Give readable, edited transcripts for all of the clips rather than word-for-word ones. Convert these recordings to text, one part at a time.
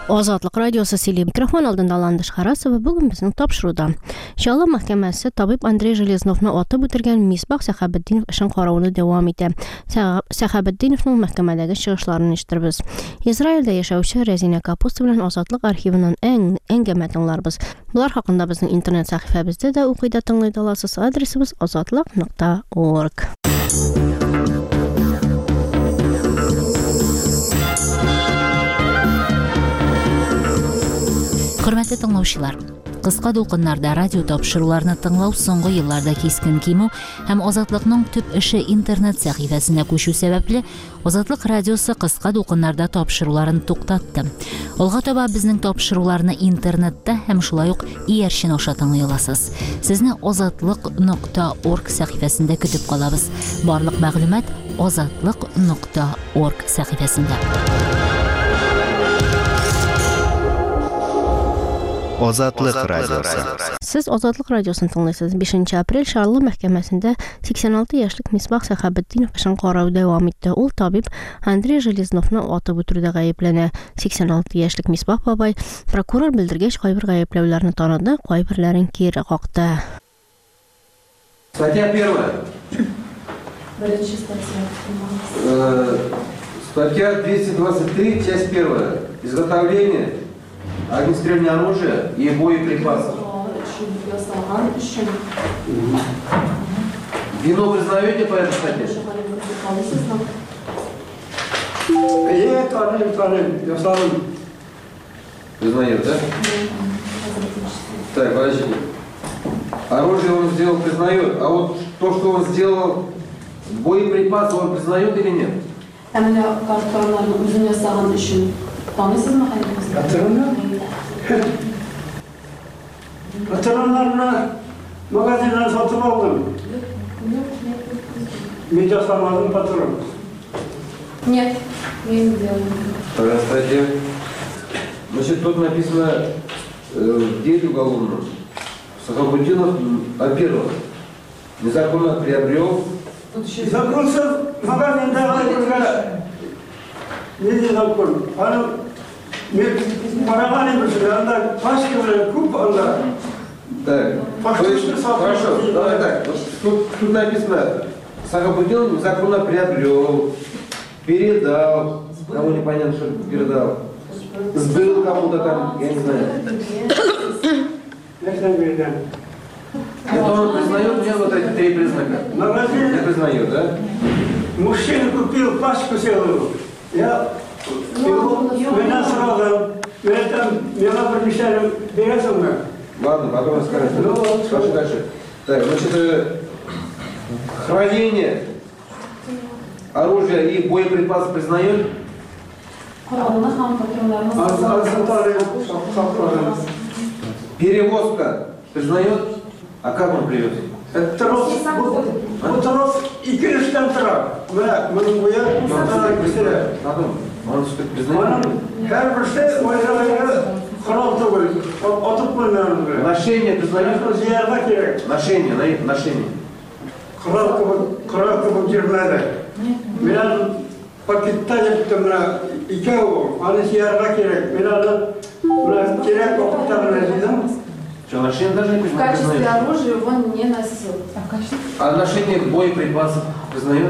Azadlık radiosu Sili mikrofon aldığında Landış Xarasova bugün bizim tapşırıda. Şallah Mahkemesi tabip Andrey Железнов'nu atıp ötürgen Misbah Səxabəddinov işin qaravunu devam etti. Səxabəddinov məhkəmədəki çıxışlarını iştirbiz. İsraildə yaşayışı Rezina Kapustovla Azadlıq arxivindən ən qəmətənlərimiz. Bunlar haqqında bizim internet səhifəmizdə də oxuyda tınlayda alasız adresimiz azadlıq.org. Hörmәтле тыңлаучылар, кыска дулкыннарда радио тапшыруларны тыңлау соңгы елларда кискен кимү һәм Азатлыкның төп эше интернет сәхифәсенә күчү сәбәпле Азатлык радиосы кыска дулкыннарда тапшыруларын туктатты. Алга таба безнең тапшыруларны интернетта һәм шулай ук иярчен аша тыңлый аласыз. Сезне azatlyk.org сәхифәсендә көтеп калабыз. Барлык мәгълүмат azatlyk.org сәхифәсендә. Azadlıq radiosu. Siz Azadlıq radiosunu tınlaysınız. 5 aprel Şarlı Məhkəməsində 86 yaşlıq Misbah Səxabəddinov işin qarağı devam etdi. Ol tabip Andrey Железнов'nu atıb ötürüdə qəyiblənə. 86 yaşlıq Misbah babay prokuror bildirgəç qaybir qəyiblövlərini tanıdı, qaybirlərin keri qaqdı. Статья 1. Статья 223, часть 1. Изготовление огнестрельное оружие и боеприпасов. Вину признаете по этой статье? Признает, да? Так, подождите. Оружие он сделал, признает. А вот то, что он сделал, боеприпасы, он признает или нет? Hatırlanlarına magazinden satın aldım. Медиасамазın патрон. Нет, я не делаю. Вторая статья. Значит, тут написано в деле уголовном. Сахабуддинов, во-первых, незаконно приобрел. Законсыз магазиндегі не закон? Параган емеші, анда пашкалары көп, анда. Так, хорошо, давай так. Тут написано, Сахабуддинов незаконно приобрел, передал, кому непонятно, что передал, сбыл кому-то там, я не знаю. Это он признает мне вот эти 3 признака? Не признает, да? Мужчина купил пачку целую. Меня сразу, меня помещали, берется мне. Ладно, потом расскажете. Пошли дальше. Так, значит, хранение оружия и боеприпасов признает? Перевозка признает? А как он привез? Это трос, вот трос и крыштан трак. Мы буяк, Он что-то признает? Ношение признает? Ношение. Кровку girmedi. Biraz pakitte yaptım na iki o. Hani siyarda gerek. Biraz gerek okutamam dedim. Что, ношение даже не В качестве признает? оружия он не носил. А ношение боеприпасов признает?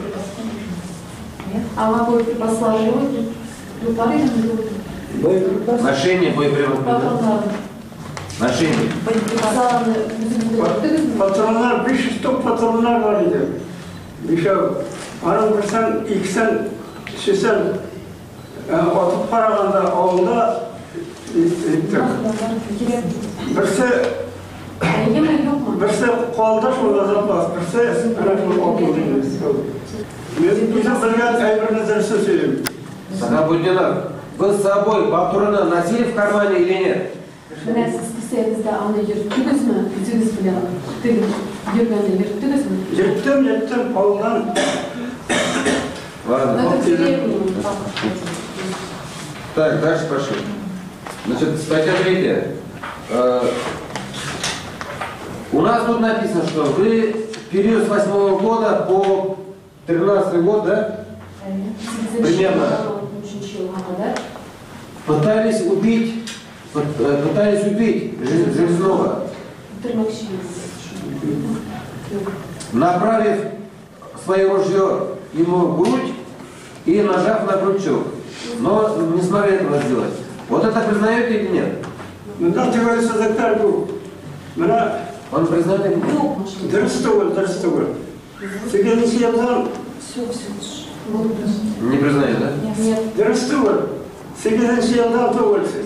А на боеприпасы сложили? Ношение боеприпасов. Ношение. Patronlar, 500 top patronlar var idi. Bir şey, aramırsan, ilksen, süsen, atıp paraganda, ağında gittim. Birisi kolda şurada zaplas, birisi okulda. Bizim brигад ayırınızdan söyleyeyim. Сахабуддинов, вы с собой патроны носили в кармане или нет? Yırttım, koldan. Ладно. Так, дальше пошли. Значит, статья 3. У нас тут написано, что вы в период с 8 года по 13 год, да? Примерно. Пытались убить Железного, направив свое ружье ему в грудь и нажав на крючок. Но не смогли этого сделать. Вот это признаете или нет? Он признает или нет? Дырыстывал. Сегодняшний елдан Не признает, да? Нет. дырыстывал. Сегодняшний елдан товарищи.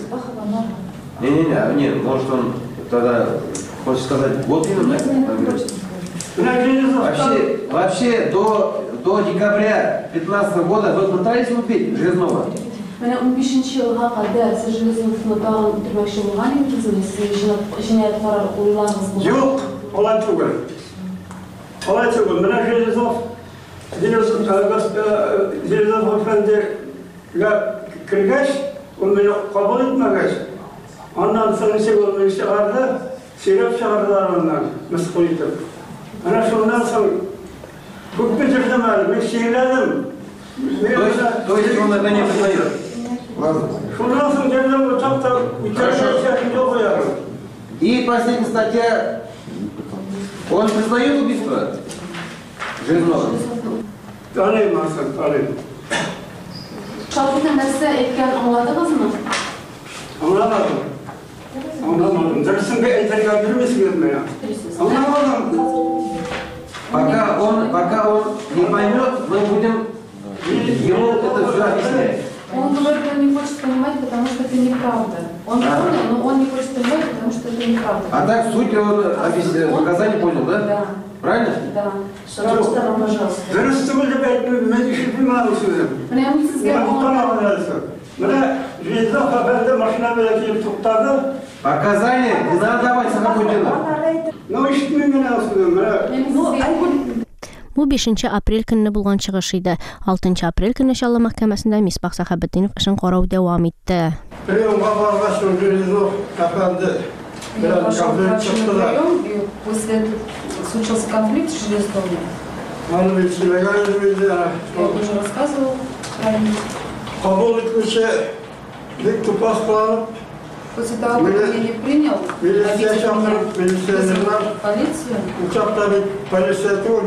Нет, может он тогда хочет сказать, вот именно. Вообще до декабря 2015 года вы пытались убить Железного? Менә 15 елга кадәр сез Железновны тагын үтермәкче булган идегезме? Сез җинаять карар уйларыгыз булган? Yok, olay түгел. Olay түгел. Менә Железов әфәндегә кергәч, ул мине кабул итмәгәч, аннан соң ул мине чыгарды, сөйләп чыгардылар аннан, мыскыл итеп. Менә шуннан соң күпме җирдән мен сөйләдем. То есть он это не признает? Ладно. Шуннан соң җирдән учакта участие yok. И последняя статья. Он признает убийство Железного? Tanıyım Hasan, tanıyım. Шабытны нәрсә әйткән аңладыгызмы? Anlamadım. Dersin bir entegral bilmesiniz mi ya? Anlamadım. Пока он не поймет, мы будем ему это все объяснять. Он говорит, он не хочет понимать, потому что это неправда. Он понял, но он не хочет понимать, потому что это неправда. А так суть он показания понял, да? Да. Правильно? Да. Пожалуйста, пожалуйста. Dürüstümü de ben işi bilmem sözüm. Менә ул сезгә Ben tutamam lazım. Bana Железов haberde maşına böyle gelip tutardı. Показания не надо давать Сахабуддину. Ne işitmem ben aslında. Бу 5 апрель көнне булган чыгыш иде. 6 апрель көнне Чаллы мәхкәмәсендә Мисбах Сәхәбетдинов эшен карау дәвам итте. Приемға барғаш Железов haberde Я biraz пошел konflikt врачу на çıktı da. прием, и после этого случился конфликт с Железновым. Hani bir sinegal bir Я уже рассказывал ранее. kabul etmişe dik tupas kullanıp После того, как я не принял, militsionerler полицию, uçakta bir polisiyatör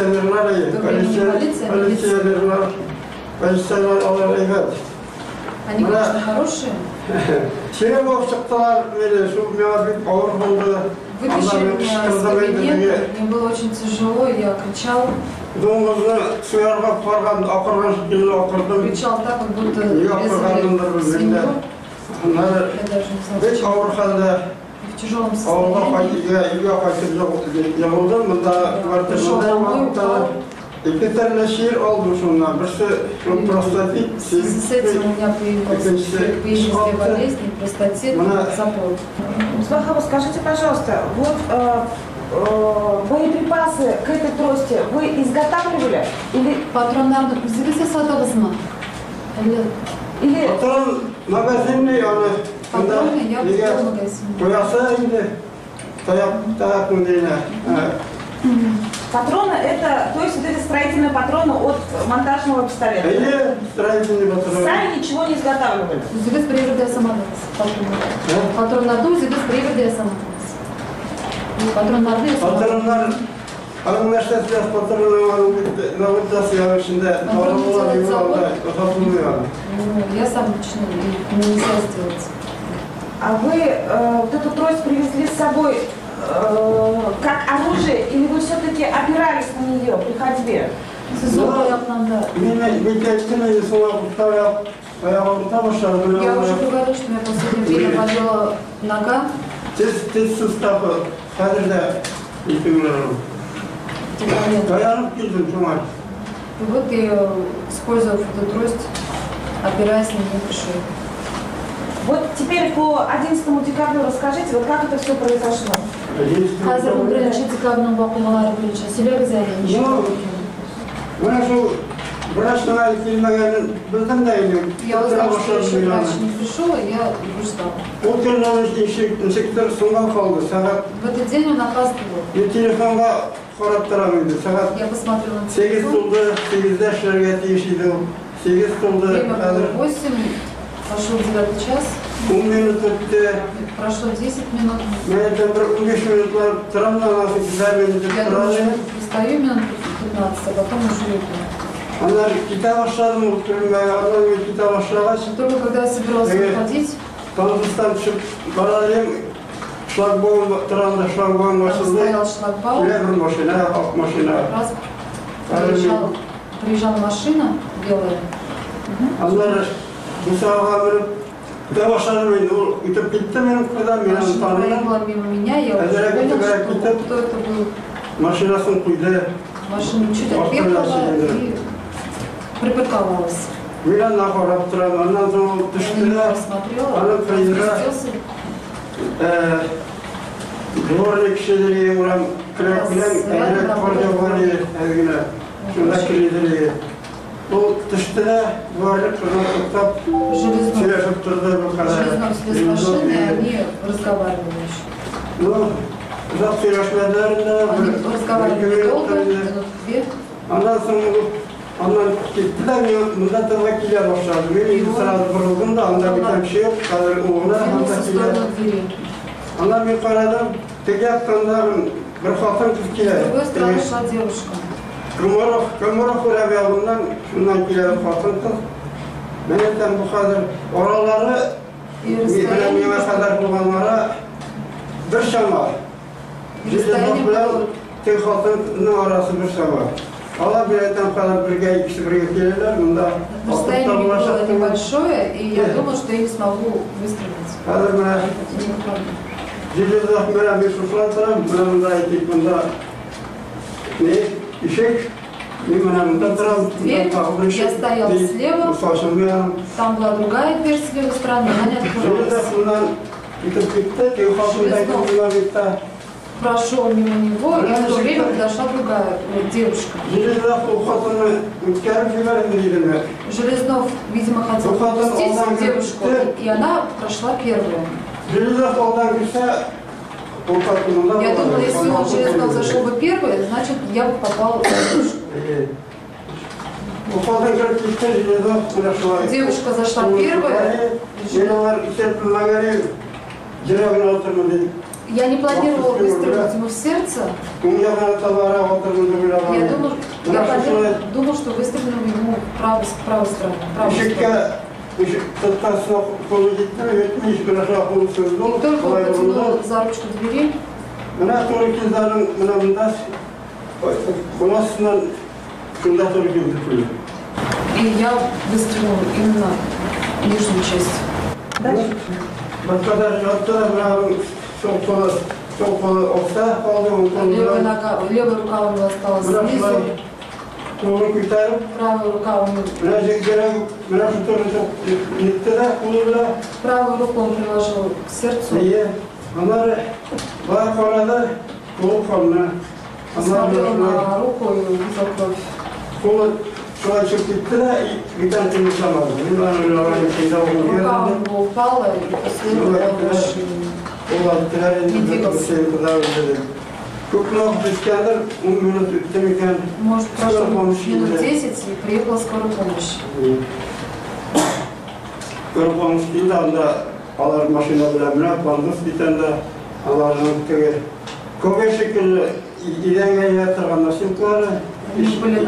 militsionerler alır evet. они, конечно, хорошие. Şeye bak çıktılar böyle şu mevabik ağır oldu. Вытащили меня из кабинета, мне было очень тяжело, я кричал. Doğumuzda suyarga pargan akırgan şekilde akırdım. Кричал так, как будто Yakırganlar резали birbirine. свинью. Onlar Я даже не знаю, hiç ağır halde в тяжелом ağırda состоянии. uyuya kaçıp yağıldım. Bunda kvartirmada iki tane şiir oldu şundan. Birisi prostatit, В связи с этим у меня появились две болезни, простатит, запор. Мисбахова, скажите, пожалуйста, вот боеприпасы к этой трости вы изготавливали или Патронlarını üzerinize sadığınızmı? или patron magazinli yani. Патроны я купил в магазине. Koyasa indi. Tayak mı diyene. патроны это, то есть вот эти строительные патроны от монтажного пистолета? İyi, stratejini patron. Сами ничего не изготавливали? Üzeriniz привода самолета. Патронlarını üzeriniz привода самолета. Patronlarda yasamak. Patronlar üniversitesi yaz patronlar navıtası yarışında arabalar gibi orada satılmıyor. Я сам лично нельзя сделать. А вы вот эту трость привезли с собой как оружие или вы все-таки опирались на нее при ходьбе? Siz zor ayaklarında. Bir kestine sonra ayağımda başladım. Я уже говорил, что у меня в последнее время болела нога. Tez sustavı kadirde yıkımlarım. Dayanıp girdim şu an. И вот я, использовав эту трость, опираясь на нее, пришел. Вот теперь по 11 декабрю расскажите, вот как это все произошло? Қазір бұл бірінші декабрьның оқиғалары бірінші телевизия Bana şu врачная келмегенін білдім де енді. Я узнал, что еще врач не пришел, и я ждал. Ол келген инспектор соңға қалды. Сағат В этот день он опаздывал. мен телефонға қарап тұрамын енді. Сағат Я посмотрела на 8 телефон. толды, 8-де шырға тиіс еді. 8 толды. Время было 8. Пошел 9 час. 10 минут өтті. Прошло 10 минут. Мен там бір 15 минутлар тұрамын, анасы 2 минут Я думаю, тұрады. что стою минут 15, а потом уже иду. Анар кита баштадым, анан кита баштагач, Только когда я собиралась выходить, Таныстан түсіп бара едім, шлагбаум тұрғанда шлагбаум там ашылды. стоял шлагбаум, Бір машина, ақ машина. раз приезжала машина белая. Анар бұсаға мініп, кита баштадым, мен ол үтіп кетті менің қыдан, мен Машина таныдым. проехала мимо меня, я уже Әзірәк понял, өтіп что кто это был. машинасын құйды. Машина чуть отъехала и припарковалась. Мен ана қарап тұрамын, анан соң Я түсті не да, посмотрела, анан қиындыра. спустился. Дворник кішілері ұрам, кірек білен, әдірек қорда бар еді, әдігіне, сонда кіредірі. Ол түсті да, дворник тұрған тоқтап, сөйлесіп тұрды бұл қадар. Железном слез машины, и они разговаривали еще. Ну, ұзақ сөйлесмедер да, Они разговаривали долго, минут 2. Андан соң анан кетті да, мен мұнда тыңға келе баштады. Мен енді сразу бұрылдым да, анда бітен кіші yok, қазір оғына Двинулся анда в келе. сторону двери. Ана мен қарадым, теге атқандағын бір қатын қыз С келе. другой стороны шла девушка. Көміров ұрап алдымнан, шundan келе қатын қыз. Мен айтам, бұл қазір оралары, И мені расстояние қадар болғанлары бір шама. Железбақ білен тек қатынның арасы бір шама. Ала бір айтам, қазір бірге ikisi бірге келелер, мұнда расстояние было небольшое, и я думала, что я не смогу выстрелить. қазір мына железбақ білен мен шошыла тұрам, мұнда айтып, мұнда не, ишек, мен мұнда тұрам, Я стоял слева. Там была другая дверь с левой стороны, она не открылась. Прошел мимо него, и в то время подошла другая девушка. Железнов, видимо, хотел пропустить девушку, и она прошла первая. Я думала, если он Железнов зашел бы первый, значит, я бы попала в девушку. Девушка зашла первая. Я не планировала выстрелить ему в сердце. Я думал, что выстрелил ему в правой стороне. И только он потянул за ручку двери. И я выстрелила именно в нижнюю часть. Левая рука у него осталась снизу, правая рука у него. Правую руку он приложил к сердцу. Смотрел на руку и увидел кровь. Рука у него упала, и после этого он больше не двигался. Может, прошло минут 10 и приехала скорая помощь. Алар машина белән менә бандус битендә аларның теге күбе шикелле идәнгә ятырган носилкалары У них были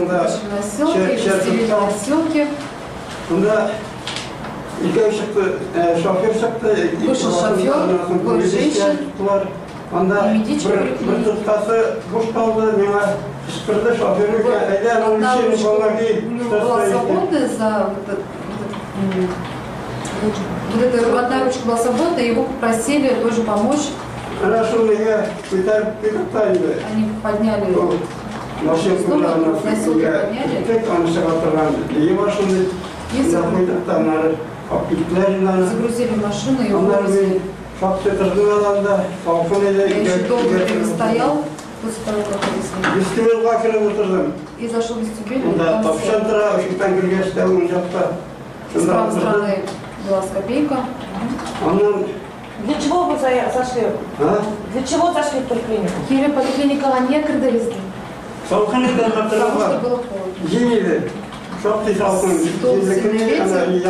носилки. Бunda ике чыкты, шофер чыкты, Вышел шофер, двое женщин. Анда bir tutkası boş kaldı, mena şıkırdı şoförü ayda onun için vallahi У него была свободная за вот эта одна ручка была свободна, его попросили тоже помочь. Ana şunu ya tutar tutardı. Они подняли Nosилку tek anışıqatırgan. Ева şunu yapıydıqtanları apiklerle загрузили машину и onlar вывезли. bir şaptı tırgınadan da salkın ile Я еще долго стоял после того, как вывезли. Vestibilga kirib oturdum. И зашел в вестибюль, и Onda там topşan tıra ışıktan girgeçte onun jakta. с правой стороны была скамейка. Ondan Для чего вы зашли? Для чего зашли в поликлинику? Еле поликлиникаға не кірдіңіз? salkın ile Потому что hatırlar. было холодно. Jiydi. Çok salkın. Stol sinirliydi.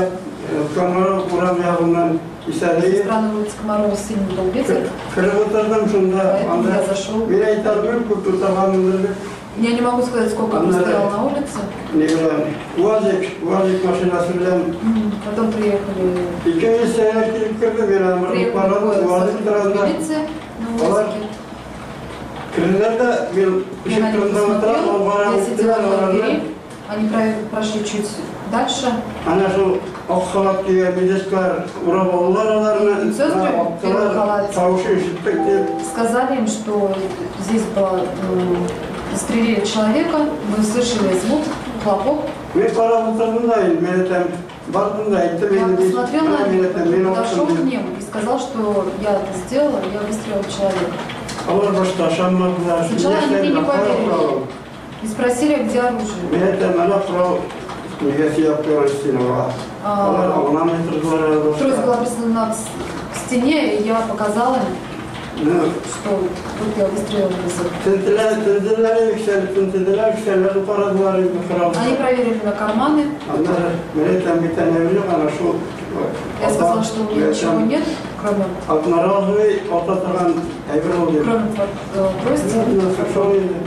Комаров урам ягынан исәлеге. Странно, улица Комарова сильно был ветер. Кіріп отырдым шында. Поэтому я зашел. Мен айтармын, көп тұртағанымды. Я не могу сказать, сколько он стоял на улице. Не білем. УАЗик машинасы білем. Потом приехали. Екеуі сәйер келіп кірді, мен амырып барадым. УАЗик тұрғанда. Милиция на УАЗике. Кірілерді, мен Я на ішіп них тұрында отырам, ол посмотрел, барам я сидела на өттілер двери. Они прошли чуть дальше. Ана шул ақ халат киген медичкалар урап алулар аларны. Сестры в белом халате. Таушы ишіттік деп. Сказали им, что здесь застрелили человека, мы слышали звук, хлопок. Мен қарап отырдым да, мен айтам, бардым да, айттым Я енді. посмотрел на них, подошел к мен ним и сказал, что я это сделала, я выстрелил в человека. Алар башта шаммадылар. Сначала они мне не поверили и спросили, где оружие. Мен айтам, ана құрал, неге сияп көрістенуға. Алар ағына метрділер. Трое была прислонена к стене, и я показала им, что вот я выстрелила в высоту. Тінтілер yükseliler, paradılar құрал. Они проверили на карманы. Мен айтам, битен evli, ана шул. Я сказала, что у меня ничего нет, кроме Алтнаразовый, ата тұрған әйбір ол деп. трости.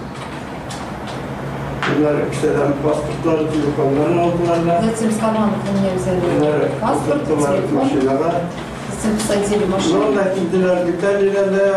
Bunlar kişilerden pasportları, telefonlarını aldılar da. Затем с карманов у меня взяли паспорт, телефон. Maşinalar. Затем посадили в машину. Sonra gittiler, İtalya'da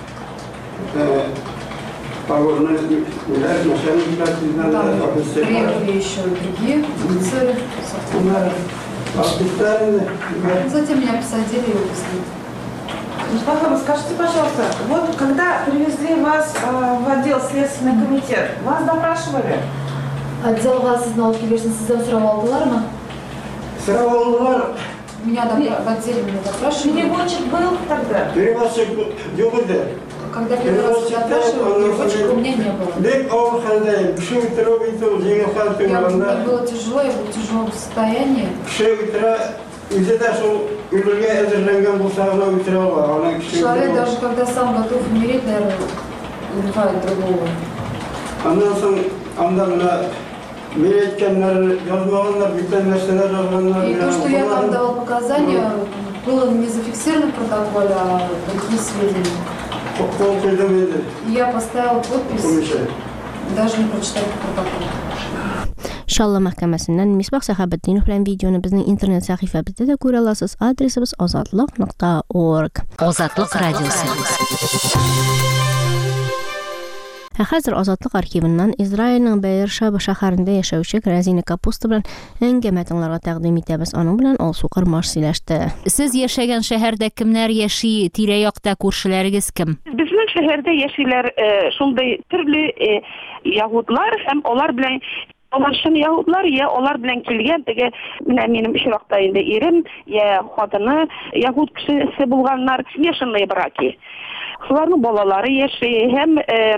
погорные неler, начальникler, Там офицерler. приехали еще и другие офицеры. Bunlar офицеры. Затем меня посадили и увезли. Пахова, скажите, пожалуйста, вот когда привезли вас в отдел Следственный комитет, вас допрашивали? Отделға сіздің алып келерсін сізден сұрап алдылар ма? Сұрап алdılar. Меня в отделе меня допрашивали. Переводчик был тогда? Переводчик yok idi. Когда первый раз допрашивали, переводчика у меня не было. Бек ауыр халдayım. Кіші өтіріп өйтіп, жеңіл халды Мне болғанда. было тяжело, я была в тяжелом состоянии. Кіші өтірі, өзі де сол өлерге әзірленген болса, ана өтірі алға. Человек даже когда сам готов умереть, наверное, убивает другого. Ondan sonra anda buna мен aytganlar, yazmaganlar, bütün нәрселер жазганlar. И то, что я там давал показания, было не зафиксировано в протоколе, а другие сведения. Qol qo'ydim edi. И я поставила подпись, даже не прочитав протокол. Şalla məhkəməsindən Misbah Səxavəddinov bilan videonu bizning internet səhifəmizdə də görə alasınız. Adresimiz azadlıq.org. Azadlıq radiosu. Hozir Azadlıq arxivindən İsrailning Beersheba şəhərində yaşayışı Razina Kapusta bilan yangi mətnlarga təqdim etamiz. Onun bilan Alsuqar marsiləşdi. Siz yaşagan şəhərdə kimlər yaşayır? Tирә-якта күршеләрегез кем? Безнең шәһәрдә яшиләр шундый төрле ягудлар һәм алар белән Оларшын яһудлар, я алар белән килгән, теге менә минем очракта инде ирем, я хатыны яһуд кешесе булганнар, смешанные браки. Шуларның балалары яши, һәм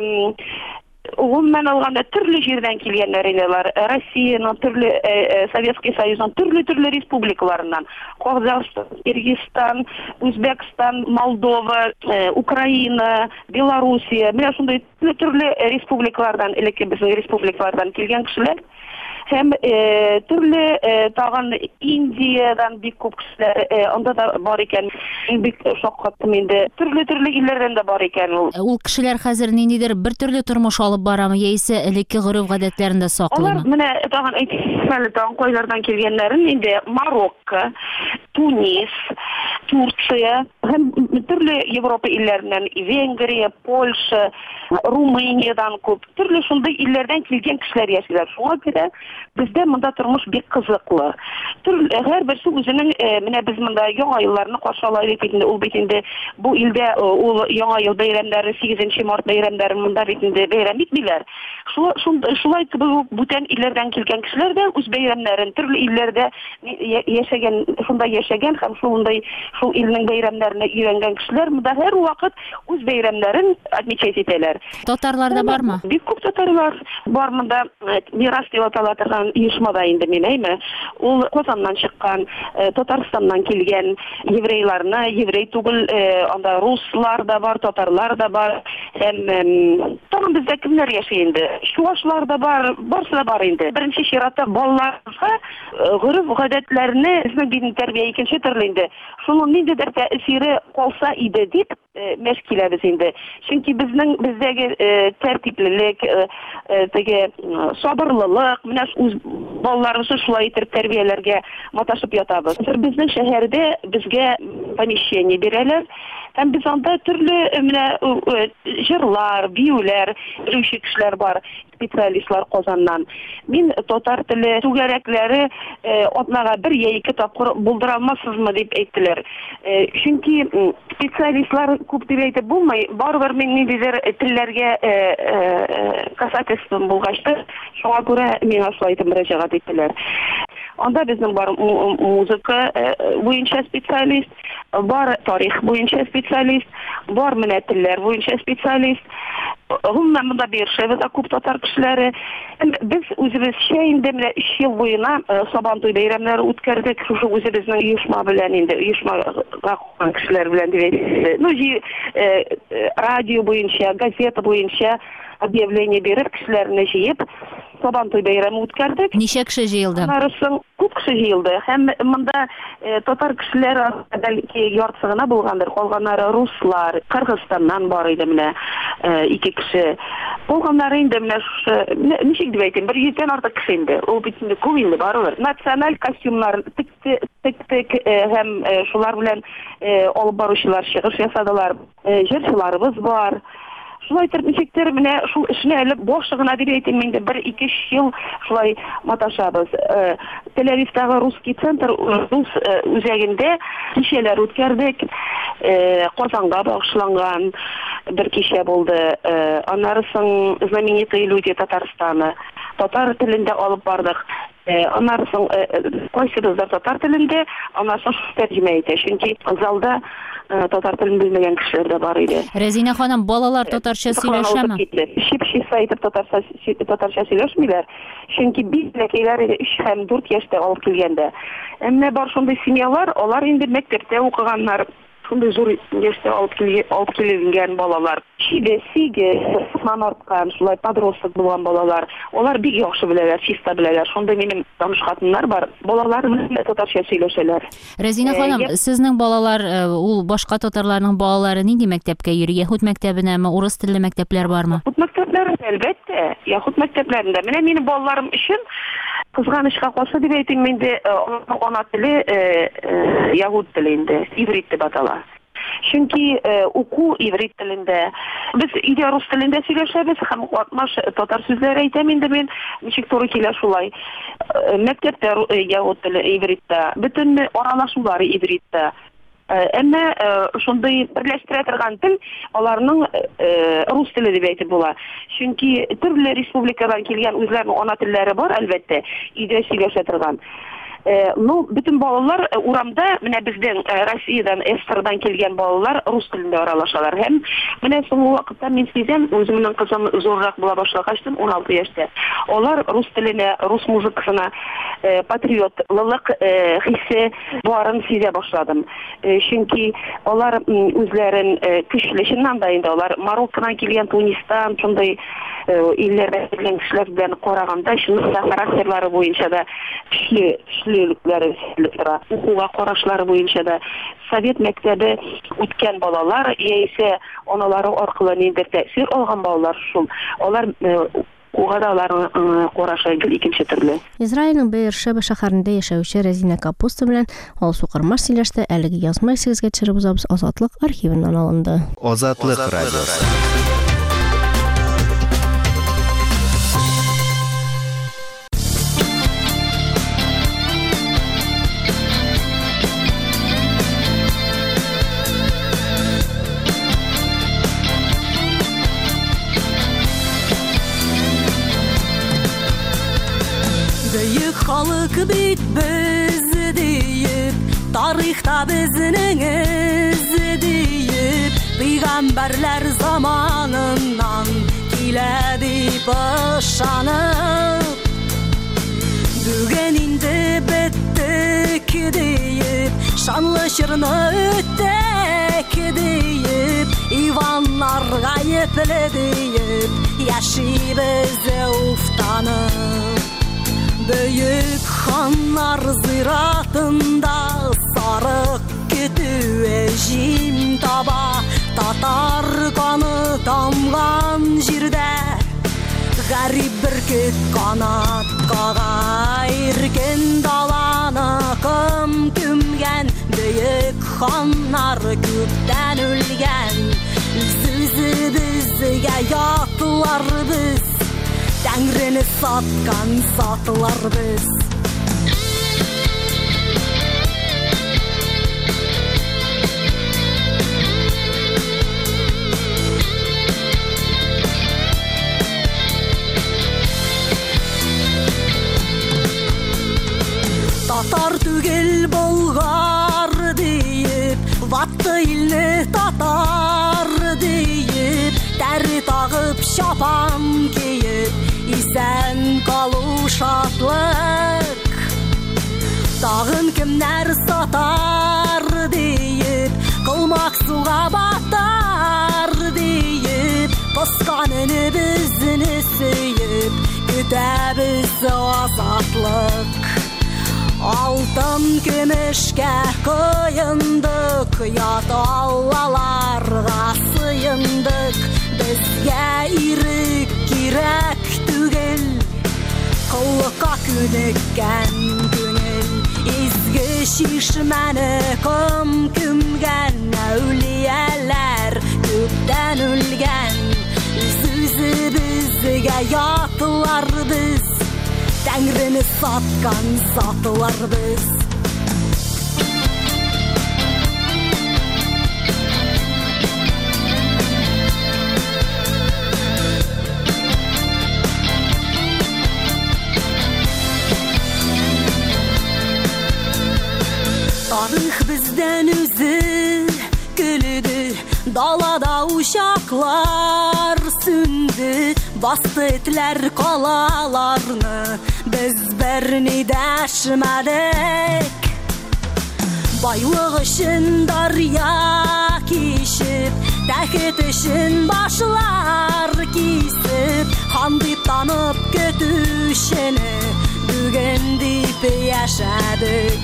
Гомумән алганда төрле җирдән килгәннәр инеләр. Россиянең төрле Советский Союзның төрле республикаларыннан. Казахстан, Кыргызстан, Үзбәкстан, Молдова, Украина, Белоруссия, менә шундый төрле республикалардан, элекке безнең республикалардан килгән кешеләр. Һәм төрле тагын Индиядән бик күп кешеләр анда да бар икән. Бик шаккаттым инде. Төрле илләрдән дә бар икән ул. Ул кешеләр хәзер ниндидер бер төрле тормыш алып барамы, яисә элекке гореф-гадәтләрендә саклыймы? Алар менә тагын әйтәләр, тагын кайлардан килгәннәрен инде Марокко, Тунис, Турция, һәм төрле Европа илләреннән, Венгрия, Польша, Румыниядән күп төрле шундый илләрдән килгән кешеләр яшиләр. Шуңа күрә бездә монда тормыш бик кызыклы. Һәр берсе үзенең менә без монда яңа елларны каршылайлык итеп, ул бит инде бу илдә ул яңа ел бәйрәмнәре 8 март бәйрәмнәре монда бит инде бәйрәм итмиләр. Шулай бүтән илләрдән килгән кешеләр дә үз бәйрәмнәрен төрле илләрдә яшәгән, шунда яшәгән һәм шул илнең бәйрәмнәренә өйрәнгән кешеләр монда һәр вакыт үз бәйрәмнәрен отмечать итәләр. Татарларда бармы? Бик күп татарлар бар монда. Мирас дип атала торган оешмада инде мин әйме. Ул Казаннан чыккан, Татарстаннан килгән еврейларны, еврей түгел, анда руслар да бар, татарлар да бар. Һәм Тагын бездә кемнәр яши инде? Чуашлар да бар, барсы да бар инде. Беренче чиратта балаларга гореф-гадәтләрне безнең дин тәрбия икенче төрле инде. Шуның ниндидер тәэсире калса иде дип мәш киләбез инде. Чөнки бездәге тәртиплелек, теге сабырлылык, менә үз балаларыбызны шулай итеп тәрбияләргә маташып ятабыз. Безнең шәһәрдә безгә помещение бирәләр. Һәм без анда төрле җырлар, биюләр, рүши кешеләр бар, специалистлар Казаннан. Мин татар теле түгәрәкләре атнага 1 я 2 тапкыр булдыра алмассызмы дип әйттеләр. Чөнки специалистлар күп дип әйтеп булмый, барыбер мин ниндидер телләргә касательством булгачты, шуңа күрә миңа шулай итеп мөрәҗәгать иттеләр. Анда безнең бар музыка буенча специалист, бар тарих буенча специалист, бар менә телләр буенча специалист. Гомумән монда Бершевада күп татар кешеләре. Без үзебезчә инде менә 3 ел буена Сабантуй бәйрәмнәре үткәрдек. Шушы үзебезнең оешма белән инде, оешмага кешеләр белән дип. Радио буенча, газета буенча объявление биреп, кешеләрне җыеп, Сабантуй бәйрәме үткәрдек. Ничә кеше җыелды? Барысын күп кеше җыелды. Һәм монда татар кешеләре бәлки яртысы гына булгандыр. Калганнары руслар, Кыргызстаннан бар иде менә 2 кеше. Калганнары инде менә ничек дип әйтим, 100дән артык кеше инде. Ул бит инде күп инде барылыр. Националь костюмнар тик һәм шулар белән алып баручылар чыгыш ясадылар. Җырчыларыбыз бар. Шулай ничектер менә шул эшне әле башыгына дип әйтим инде 1-2 ел шулай маташабыз. Тель-Авивтагы русский центр рус үзәгендә кичәләр үткәрдек. Казанга багышланган бер кичә булды. Аннары соң знаменитые люди Татарстана. Татар телендә алып бардык. Аннары соң кайсыбыздар татар телендә, аннары соң тәрҗемә итә. Чөнки залда татар телен белмәгән кешеләр дә бар иде. Рәзинә ханым, балалар татарча сөйләшәме? Чип-чип итеп татарча сөйләшмиләр. Чөнки бизләкәйләр 3 һәм 4 яшьтә алып килгәндә. Әмма бар шундый семьялар, алар инде мәктәптә укыганнар. Шундый зур яшьтә алып килгән балалар. Чиге, артқан, шулай подросток булган балалар. Алар бик яхшы беләләр, чиста беләләр. Шундый минем таныш хатыннар бар. Балалар белән татарча сөйләшәләр. Рәзинә ханым, сезнең балалар, ул башка татарларның балалары нинди мәктәпкә йөри? Яһүд мәктәбенәме, урыс телле мәктәпләр бармы? Яһүд мәктәпләре әлбәттә. Яһүд мәктәпләрендә. Менә минем балаларым өчен кызганычка калса дип әйтим инде, ана теле яһүд теле инде, иврит дип атала. Чөнки уку иврит телендә. Без идея рус телендә сөйләшәбез һәм атмаш татар сүзләре әйтәм инде мин, ничек туры килә шулай. Мәктәптә яһүд теле ивритта, бөтен аралашулары ивритта. Әмма шундый берләштерә торган тел аларның рус теле дип әйтеп була. Чөнки төрле республикадан килгән үзләренең ана телләре бар, әлбәттә, идея сөйләшә торган. Bütün балалар урамда, менә бездән Россиядән, СССРдан килгән балалар рус телендә аралашалар. Һәм менә соңгы вакытта мин сизәм, үземнең кызым зуррак була башлагачтан, 16 яшьтә. Алар рус теленә, рус музыкасына патриотлык хисе барын сизә башладым. Чөнки алар үзләрен көчле чыннан да инде алар Мароккодан килгән, Тунистан, шундый илләрдә килгән кешеләр белән караганда, шуның характерлары буенча да көчлелекләре тора. Укуга карашлары буенча да Совет мәктәбе үткән балалар, яисә аналары аркылы ниндидер тәэсир алган балалар шул. Алар угадаларның карашы икенче төрле. Израильнең Беершеба шәһәрендә яшәүче Рәзинә Капуста белән Алсу Кырмаш сөйләште. Әлеге язма сезгә төшереп узабыз Азатлык архивыннан алынды. Азатлык радиосы. Халык бит без диеп, тарихта безнең эз диеп, пәйгамбәрләр заманыннан килә дип ышанып. Бүген инде беттек диеп, шанлы чорны үтә керек deyip, İvanlar gayipli deyip, yaşayız uftanıp. Büyük xanlar ziratında sarık kütüye jim taba, Tatar kanı tamgan jirde, garip bir küt kanat kağa, erken dalana kım kümgen, büyük xanlar küpten ölgen, Üzü bizge yattılar biz, Tengrini satkan satılar biz. Tatar tügel Bulgar deyip, Vattı ilni Tatar deyip, Deri tağıp şapan kiyip, İsen kalu şatlık. Dağın kimler satar deyip, Kılmak suğa batar deyip, Kıskanını bizini suyup, Kütəbiz azatlık. Altın gümüşke kıyındık, Yat Allalarga sıyındık, Bizge irik girek tügel, Kıllıka künükken günel, İzgi şişmeni kım kümgen, Evliyeler küpten ölgen, Üzü bizge yattılar biz, Tengrini satkan satılar biz. Tarih bizden üzü gülüdü, Dalada uşaklar sündü, Bastı etler kalalarını, Biz birini deşmedik. Baylık için darya kişip, Təhit için başlar kisip, Han deyip tanıp götüşeni, Bugün deyip yaşadık.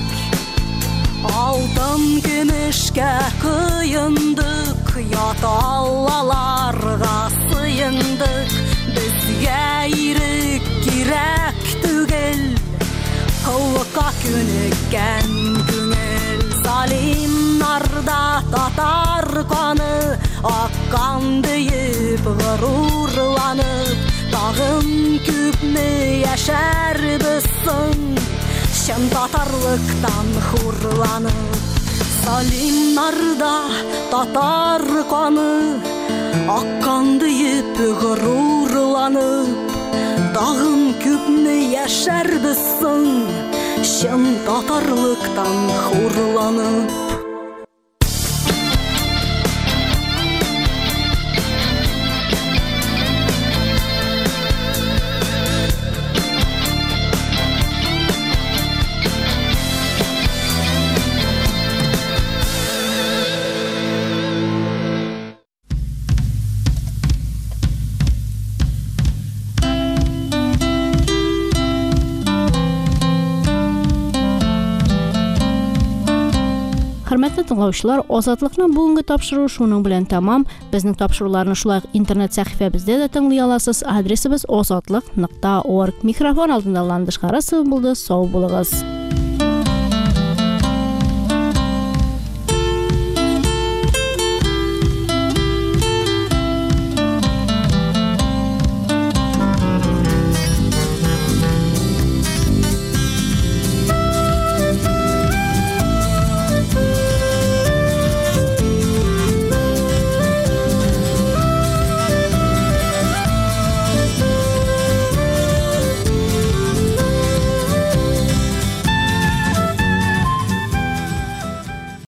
Altın gümüşke kıyındık, Yat Allalarga sıyındık, Bizge irik girek tügel, Kıllıka künükken günel. Zalim narda Tatar kanı, Akkan deyip gururlanıp, Dağın küpmü yaşar bizsin, Şen Tatarlıktan hurlanıp. Zalim narda Tatar kanı, Akkan deyip gururlanıp, Dağın küpnü yaşar bizsin, Şen Tatarlıktan hurlanıp. Hörmətli dinləyicilər, Azadlıqның bugünkü tapşırığı şunun bilan tamam. Bizning tapşırıqlarni şulay internet səhifəmizdə də dinləyə alasınız. Adresimiz azadlıq.org. Mikrofon altında Landiş Qarasov buldu. Sağ olunuz.